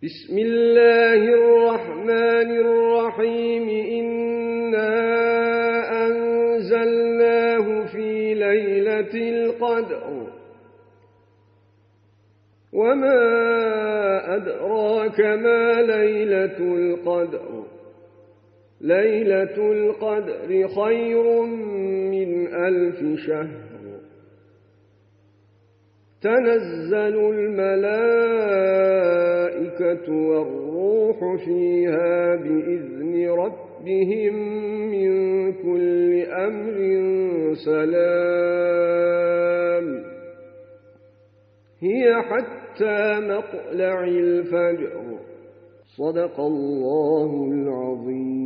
بسم الله الرحمن الرحيم إنا أنزلناه في ليلة القدر وما أدراك ما ليلة القدر ليلة القدر خير من 1000 شهر تنزل الملائكة والروح فيها بإذن ربهم من كل أمر سلام هي حتى مطلع الفجر صدق الله العظيم.